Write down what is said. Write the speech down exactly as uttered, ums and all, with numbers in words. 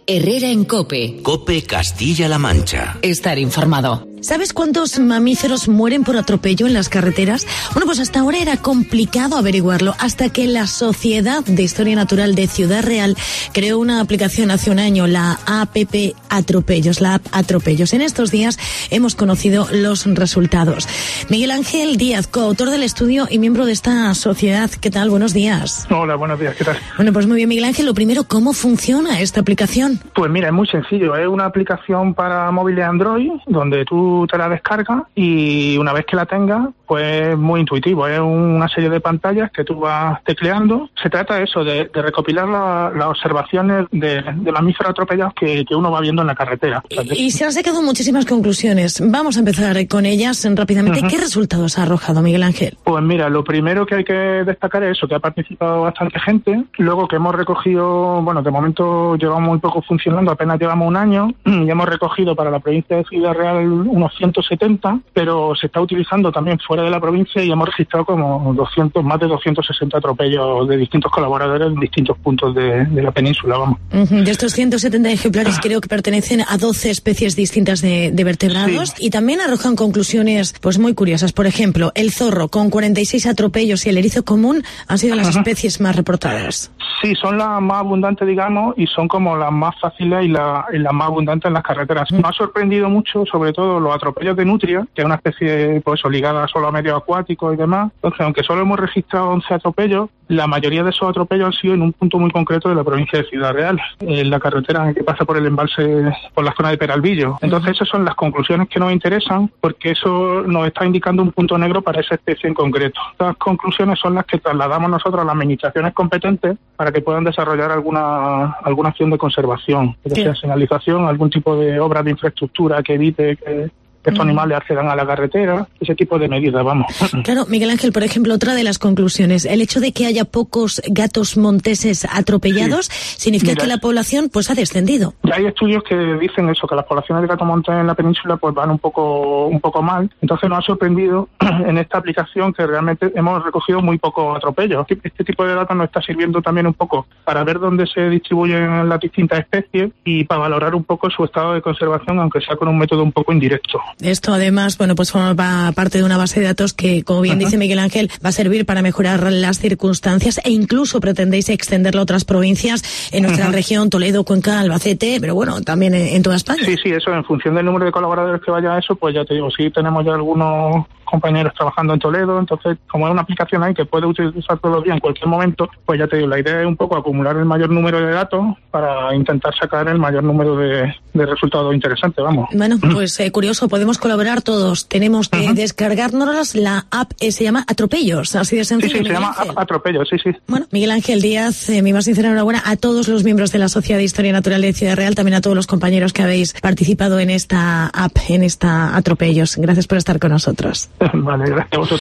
Herrera en COPE. COPE Castilla-La Mancha. Estar informado. ¿Sabes cuántos mamíferos mueren por atropello en las carreteras? Bueno, pues hasta ahora era complicado averiguarlo, hasta que la Sociedad de Historia Natural de Ciudad Real creó una aplicación hace un año, la app Atropellos, la app Atropellos. En estos días hemos conocido los resultados. Miguel Ángel Díaz, coautor del estudio y miembro de esta sociedad. ¿Qué tal? Buenos días. Hola, buenos días. ¿Qué tal? Bueno, pues muy bien, Miguel Ángel. Lo primero, ¿cómo funciona esta aplicación? Pues mira, es muy sencillo. Es una aplicación para móviles Android, donde tú te la descargas y una vez que la tengas, pues es muy intuitivo. Es una serie de pantallas que tú vas tecleando. Se trata de eso, de, de recopilar la, las observaciones de, de mamíferos atropellados que, que uno va viendo en la carretera. Y, y se han sacado muchísimas conclusiones. Vamos a empezar con ellas rápidamente. Uh-huh. ¿Qué resultados ha arrojado, Miguel Ángel? Pues mira, lo primero que hay que destacar es eso, que ha participado bastante gente. Luego que hemos recogido, bueno, de momento llevamos muy poco funcionando, apenas llevamos un año, y hemos recogido para la provincia de Ciudad Real unos ciento setenta, pero se está utilizando también fuera de la provincia y hemos registrado como doscientos, más de doscientos sesenta atropellos de distintos colaboradores en distintos puntos de, de la península, vamos. Uh-huh. De estos ciento setenta ejemplares creo que pertenecen a doce especies distintas de, de vertebrados, sí. Y también arrojan conclusiones pues muy curiosas. Por ejemplo, el zorro con cuarenta y seis atropellos y el erizo común han sido las uh-huh. especies más reportadas. Sí, son las más abundantes, digamos, y son como las más fáciles y, la, y las más abundantes en las carreteras. Uh-huh. Me ha sorprendido mucho, sobre todo, los atropellos de nutria, que es una especie pues ligada solo a medio acuático y demás. Entonces, aunque solo hemos registrado once atropellos, la mayoría de esos atropellos han sido en un punto muy concreto de la provincia de Ciudad Real, en la carretera que pasa por el embalse, por la zona de Peralvillo. Entonces, esas son las conclusiones que nos interesan, porque eso nos está indicando un punto negro para esa especie en concreto. Estas conclusiones son las que trasladamos nosotros a las administraciones competentes para que puedan desarrollar alguna alguna acción de conservación, ya sea señalización, algún tipo de obra de infraestructura que evite que que estos animales accedan a la carretera, ese tipo de medidas, vamos. Claro, Miguel Ángel, por ejemplo, otra de las conclusiones, el hecho de que haya pocos gatos monteses atropellados, sí. significa Mira, que la población pues ha descendido. Ya hay estudios que dicen eso, que las poblaciones de gato montés en la península pues van un poco un poco mal. Entonces nos ha sorprendido en esta aplicación que realmente hemos recogido muy pocos atropellos. Este tipo de datos nos está sirviendo también un poco para ver dónde se distribuyen las distintas especies y para valorar un poco su estado de conservación, aunque sea con un método un poco indirecto. Esto además, bueno, pues forma parte de una base de datos que, como bien uh-huh. dice Miguel Ángel, va a servir para mejorar las circunstancias e incluso pretendéis extenderlo a otras provincias en nuestra uh-huh. región, Toledo, Cuenca, Albacete, pero bueno, también en, en toda España. Sí, sí, eso, en función del número de colaboradores que vaya a eso, pues ya te digo, sí tenemos ya algunos compañeros trabajando en Toledo, entonces como es una aplicación ahí que puede utilizar todos los días en cualquier momento, pues ya te digo, la idea es un poco acumular el mayor número de datos para intentar sacar el mayor número de, de resultados interesantes, vamos. Bueno, pues eh, curioso, podemos colaborar todos, tenemos que uh-huh. descargarnos la app, eh, se llama Atropellos, así de sencillo. Sí, sí, se llama Ángel. Atropellos, sí, sí. Bueno, Miguel Ángel Díaz, eh, mi más sincera enhorabuena a todos los miembros de la Sociedad de Historia Natural de Ciudad Real, también a todos los compañeros que habéis participado en esta app, en esta Atropellos. Gracias por estar con nosotros. Vale, gracias a vosotros.